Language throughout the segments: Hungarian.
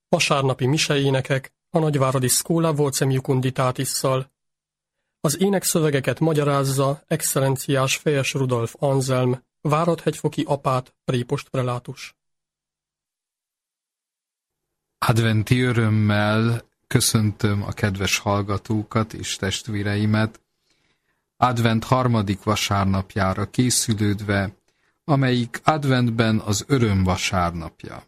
vasárnapi miseénekek a Nagyváradi Schola Vocem Jucunditatisszal. Az énekszövegeket magyarázza excellenciás Fejes Rudolf Anzelm, Várad-hegyfoki apát, prépost prelátus. Adventi örömmel köszöntöm a kedves hallgatókat és testvéreimet, advent harmadik vasárnapjára készülődve, amelyik adventben az öröm vasárnapja.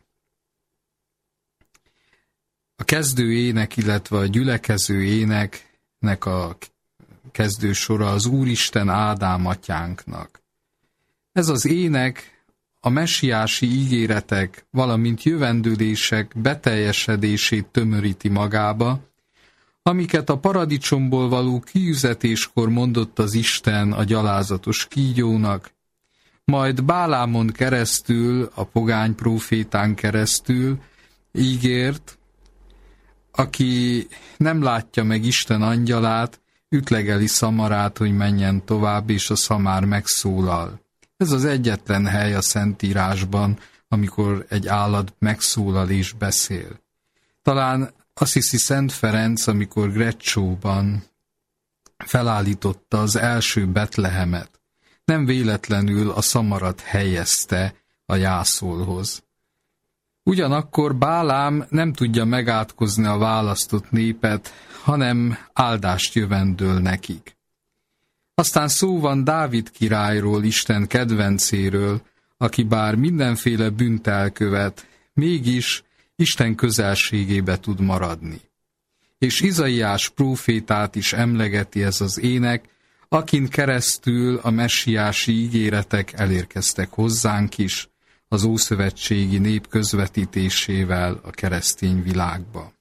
A kezdő ének, illetve a gyülekező éneknek a kezdő sora az Úristen Ádám atyánknak. Ez az ének a messiási ígéretek, valamint jövendőlések beteljesedését tömöríti magába, amiket a paradicsomból való kiüzetéskor mondott az Isten a gyalázatos kígyónak, majd Bálámon keresztül, a pogány prófétán keresztül ígért, aki nem látja meg Isten angyalát, ütlegeli szamarát, hogy menjen tovább, és a szamár megszólal. Ez az egyetlen hely a Szentírásban, amikor egy állat megszólal és beszél. Talán Assisi Szent Ferenc, amikor Greccsóban felállította az első Betlehemet, nem véletlenül a szamarat helyezte a jászolhoz. Ugyanakkor Bálám nem tudja megátkozni a választott népet, hanem áldást jövendöl nekik. Aztán szó van Dávid királyról, Isten kedvencéről, aki bár mindenféle bűnt elkövet, mégis Isten közelségébe tud maradni. És Izaiás prófétát is emlegeti ez az ének, akin keresztül a messiási ígéretek elérkeztek hozzánk is, az ószövetségi nép közvetítésével a keresztény világba.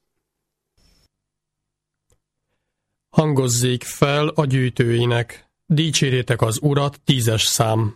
Hangozzék fel a gyűjtőének, dicsérjétek az Urat, 10-es szám.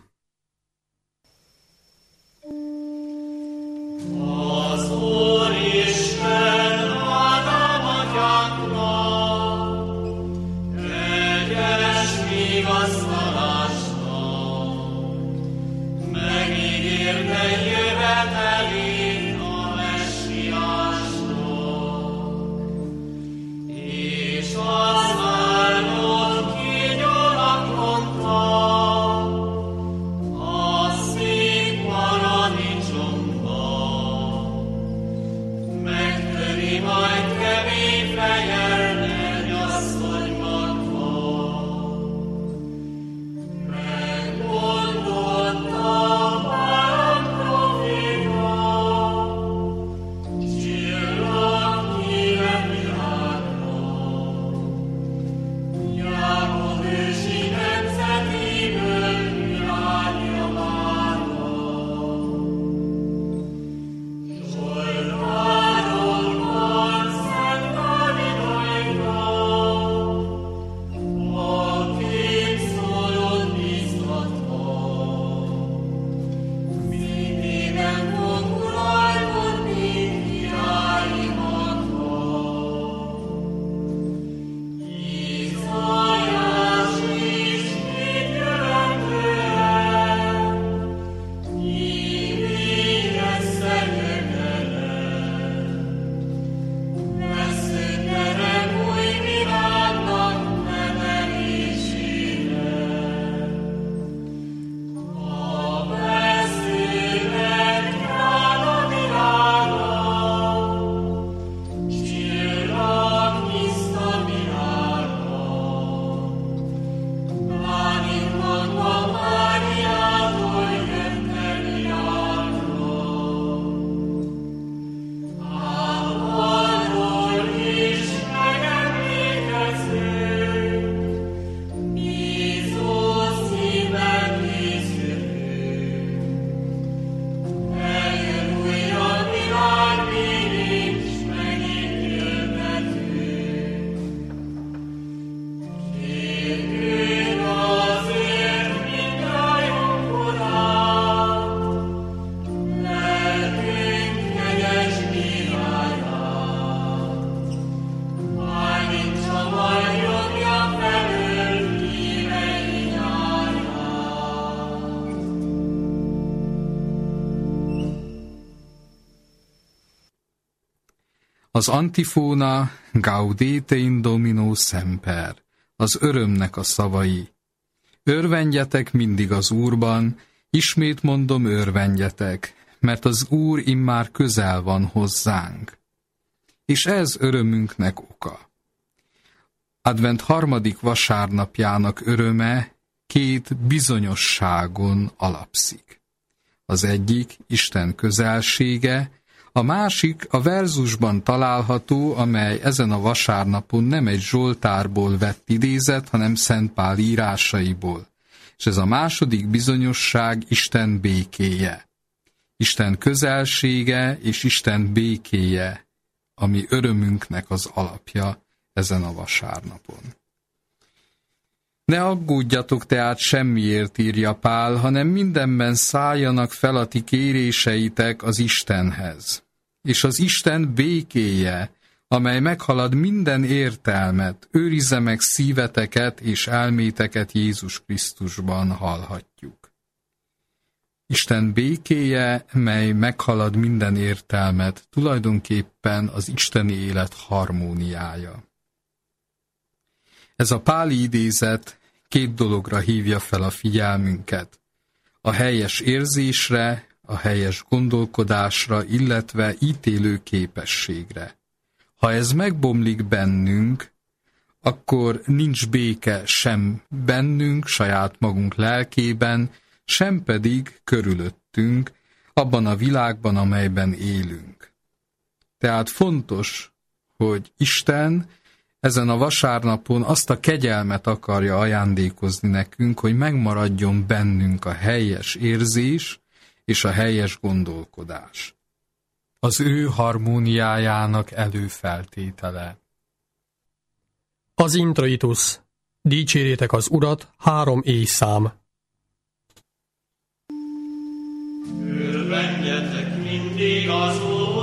Az antifóna Gaudete in Domino semper, az örömnek a szavai. Örvendjetek mindig az Úrban, ismét mondom, örvendjetek, mert az Úr immár közel van hozzánk. És ez örömünknek oka. Advent 3. vasárnapjának öröme 2 bizonyosságon alapszik. Az egyik Isten közelsége, a másik a verzusban található, amely ezen a vasárnapon nem egy zsoltárból vett idézet, hanem Szent Pál írásaiból. És ez a második bizonyosság Isten békéje. Isten közelsége és Isten békéje, ami örömünknek az alapja ezen a vasárnapon. Ne aggódjatok tehát semmiért, írja Pál, hanem mindenben szálljanak fel a ti kéréseitek az Istenhez. És az Isten békéje, amely meghalad minden értelmet, őrizze meg szíveteket és elméteket Jézus Krisztusban, hallhatjuk. Isten békéje, mely meghalad minden értelmet, tulajdonképpen az isteni élet harmóniája. Ez a páli idézet 2 dologra hívja fel a figyelmünket: a helyes érzésre, a helyes gondolkodásra, illetve ítélő képességre. Ha ez megbomlik bennünk, akkor nincs béke sem bennünk, saját magunk lelkében, sem pedig körülöttünk, abban a világban, amelyben élünk. Tehát fontos, hogy Isten ezen a vasárnapon azt a kegyelmet akarja ajándékozni nekünk, hogy megmaradjon bennünk a helyes érzés és a helyes gondolkodás. Az ő harmóniájának előfeltétele. Az introitus. Dicsérjétek az Urat, 3 éjszám. Örvendjetek mindig az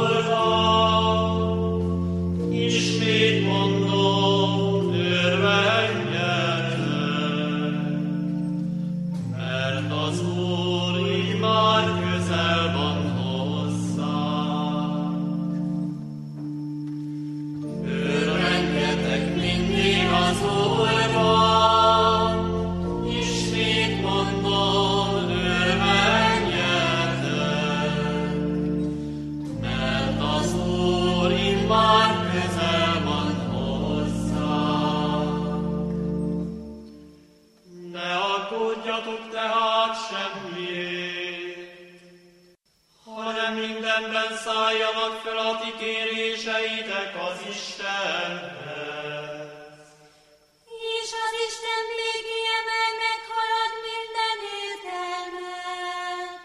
Úrban, ismét mondom, örvendjetek, mert az Úr immár közel van hozzánk. Örvendjetek mindig az Úrban, ismét mondom, örvendjetek, mert az Úr immár közel van hozzánk. Ne aggódjatok tehát semmiért, hanem mindenben szálljanak fel a ti kéréseitek az Istenhez. És az Isten békéje, mely meghalad minden értelmet,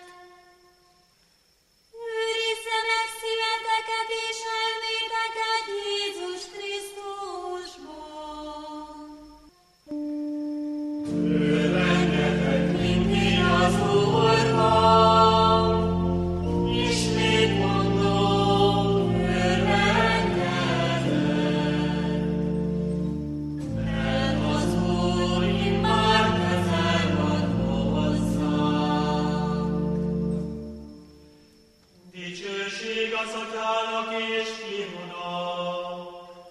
őrizze meg szíveteket és elméteket Jézus Krisztusban. Örvendjetek mindig az Úrban, ismét mondom, örvendjetek, mert az Úr immár közel van hozzánk. Dicsőség az Atyának és Fiúnak,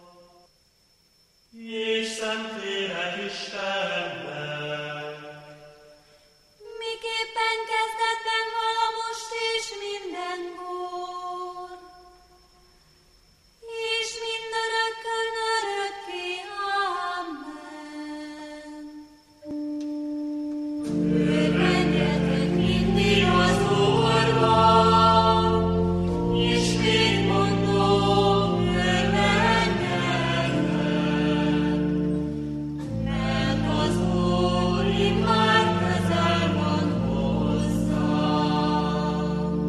és Szentlélek Istennek, Miképpen kezdetben vala most és mindenkor, és mindörökkön örökké. Amen. örvendjetek mindig az Úrban, ismét mondom, örvendjetek, mert az Úr immár közel van hozzánk.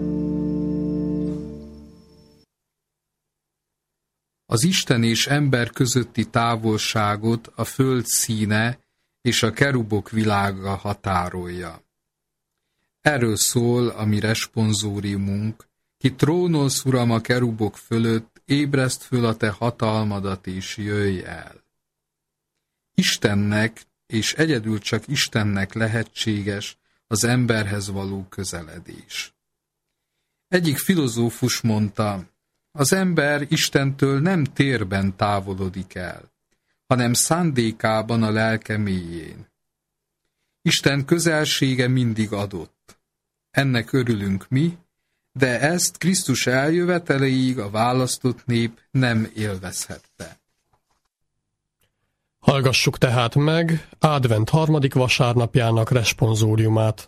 Az Isten és ember közötti távolságot a föld színe és a kerubok világa határolja. Erről szól a mi responsóriumunk: ki trónolsz, Uram, a kerubok fölött, ébreszt föl a te hatalmadat és jöjj el. Istennek, és egyedül csak Istennek lehetséges az emberhez való közeledés. Egyik filozófus mondta: Az ember Istentől nem térben távolodik el, hanem szándékában a lelke mélyén. Isten közelsége mindig adott. Ennek örülünk mi, de ezt Krisztus eljöveteleig a választott nép nem élvezhette. Hallgassuk tehát meg advent 3. vasárnapjának responzóriumát.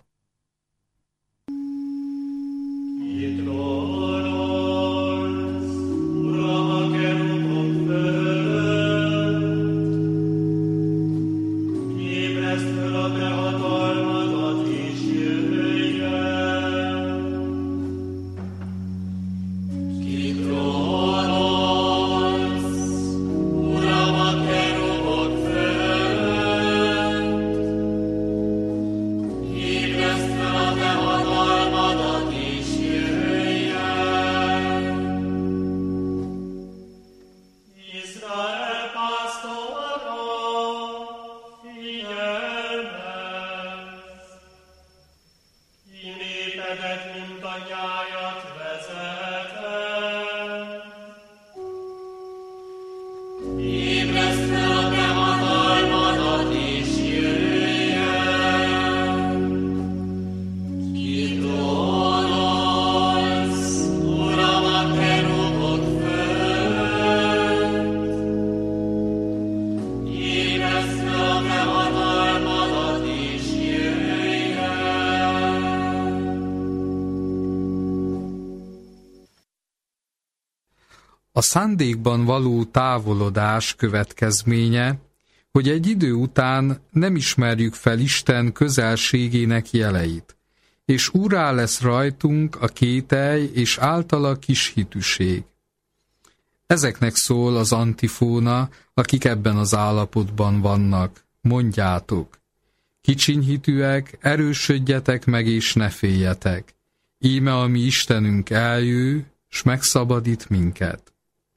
A szándékban való távolodás következménye, hogy egy idő után nem ismerjük fel Isten közelségének jeleit, és úrrá lesz rajtunk a kételj és általa kishitűség. Ezeknek szól az antifóna, akik ebben az állapotban vannak. Mondjátok, kicsinyhitűek, erősödjetek meg és ne féljetek. Íme a mi Istenünk eljő, s megszabadít minket.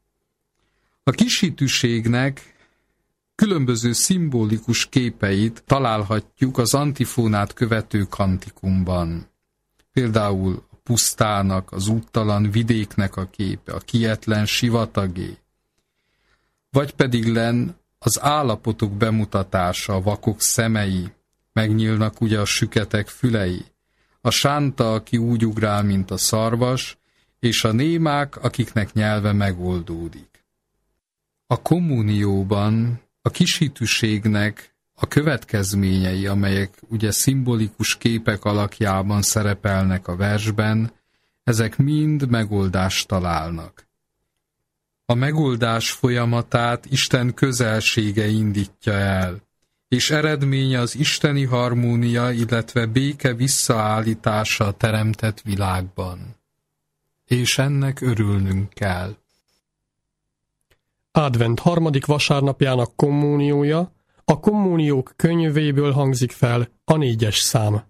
A kishitűségnek különböző szimbolikus képeit találhatjuk az antifónát követő kantikumban. Például a pusztának, az úttalan vidéknek a képe, a kietlen sivatagé. Vagy pedig len az állapotok bemutatása, a vakok szemei, megnyílnak ugye a süketek fülei, a sánta, aki úgy ugrál, mint a szarvas, és a némák, akiknek nyelve megoldódik. A kommunióban a kishitűségnek a következményei, amelyek ugye szimbolikus képek alakjában szerepelnek a versben, ezek mind megoldást találnak. A megoldás folyamatát Isten közelsége indítja el, és eredménye az isteni harmónia, illetve béke visszaállítása a teremtett világban. És ennek örülnünk kell. Advent 3. vasárnapjának kommuniója a kommuniók könyvéből hangzik fel a 4. szám.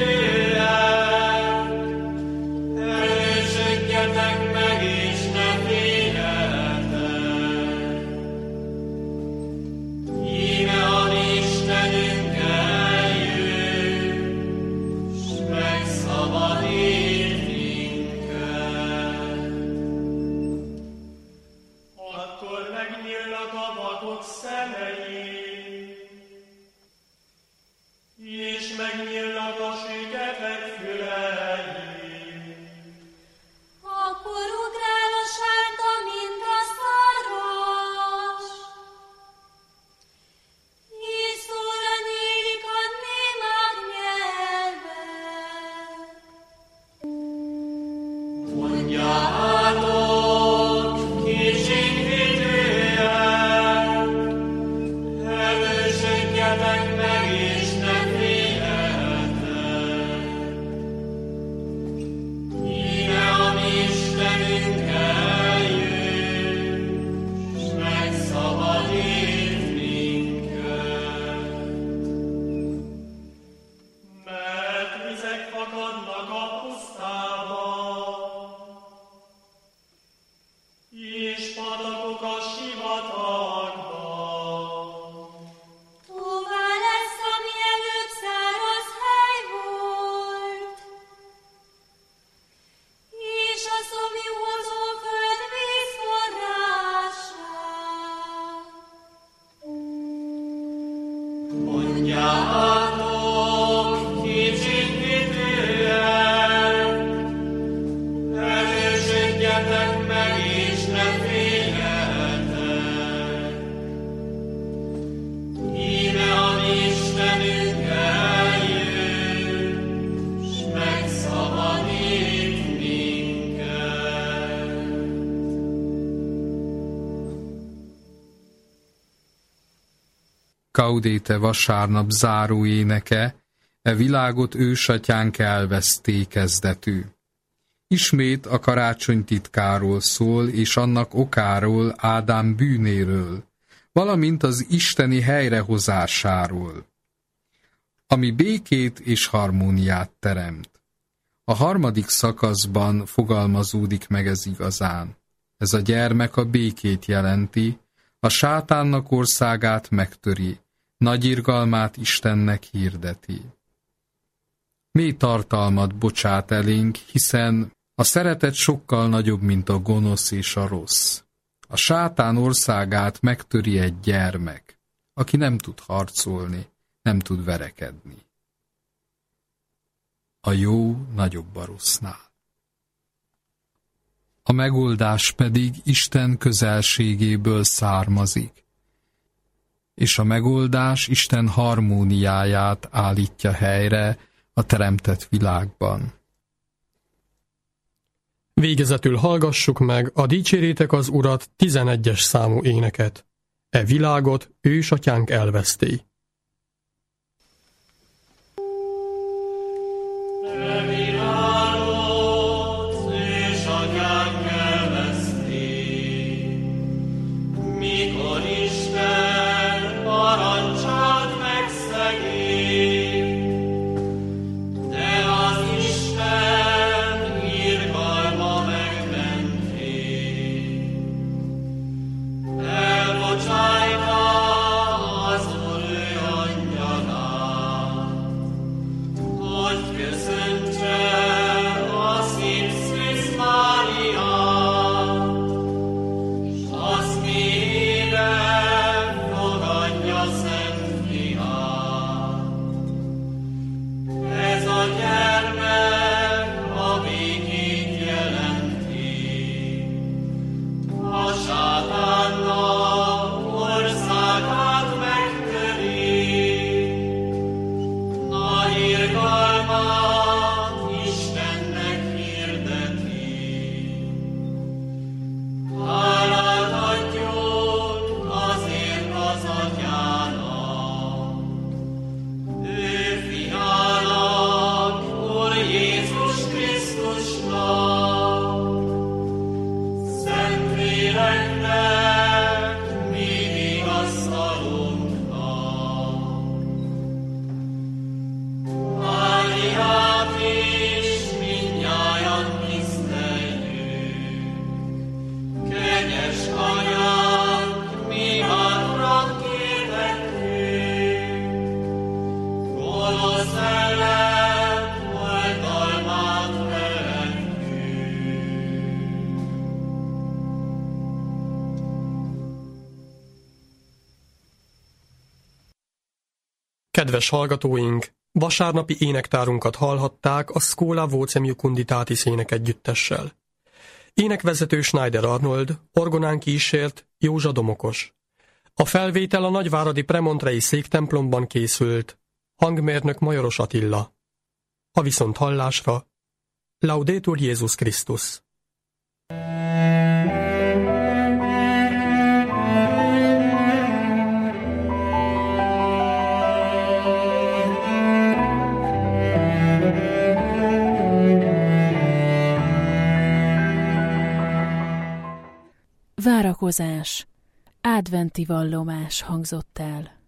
Erősödjetek meg és ne látnak szemei, és megnyílnak a süketek fülei. Akkor ugrál a sárga, mint a szarvas, és szóra nyílik a némák nyelve. Mondjátok, kicsinyhitőek, erősödjetek meg, és ne féljetek. Íme a mi Istenünk eljön, s megszabadít minket. Mert vizek fakadnak a pusztában, és patakok a sivatagban. Tóvá lesz, ami előbb száraz hely volt, és a szomjúhozó föld vízforrássá. Mondjátok, kicsinyhitőek, erősödjetek meg, és ne féljetek. Íme a mi Istenünk eljön, s megszabadít minket. Gaudete vasárnap záró éneke, e világot ősatyánk elveszté kezdetű. Ismét a karácsony titkáról szól, és annak okáról, Ádám bűnéről, valamint az isteni helyrehozásáról, ami békét és harmóniát teremt. A harmadik szakaszban fogalmazódik meg ez igazán. Ez a gyermek a békét jelenti, a sátánnak országát megtöri, nagy irgalmát Istennek hirdeti. Mély tartalmat bocsát elénk, hiszen a szeretet sokkal nagyobb, mint a gonosz és a rossz. A sátán országát megtöri egy gyermek, aki nem tud harcolni, nem tud verekedni. A jó nagyobb a rossznál. A megoldás pedig Isten közelségéből származik, és a megoldás Isten harmóniáját állítja helyre a teremtett világban. Végezetül hallgassuk meg a Dicséritek az Urat 11-es számú éneket. E világot ősatyánk elveszté. Mikor Isten parancsát megszegi, de az Isten irgalma megmenti. Elbocsájta az Úr ő angyalát, hogy köszöntse a szép Szűz Máriát, s az szívében fogadja Szent Fiát. Ez a gyermek a békét jelenti, a sátánnak országát megtöri, nagy irgalmát Istennek hirdeti. Hálát adjunk azért az Atyának, ő Fiának, Úr Jézus Krisztusnak, Szentléleknek, mi vigasztalunknak. Máriát is mindnyájan tiszteljük, kegyes Anyánk, mi bátran kérhetünk, gonosz ellen oltalmát vehetünk. Kedves hallgatóink, vasárnapi énektárunkat hallhatták a Schola Vocem Jucunditatis énekegyüttessel. Énekvezető Schneider Arnold, orgonán kísért Józsa Domokos. A felvétel a nagyváradi premontrei széktemplomban készült, hangmérnök Majoros Attila. A viszonthallásra Laudetur Jézus Krisztus! Várakozás, adventi vallomás hangzott el.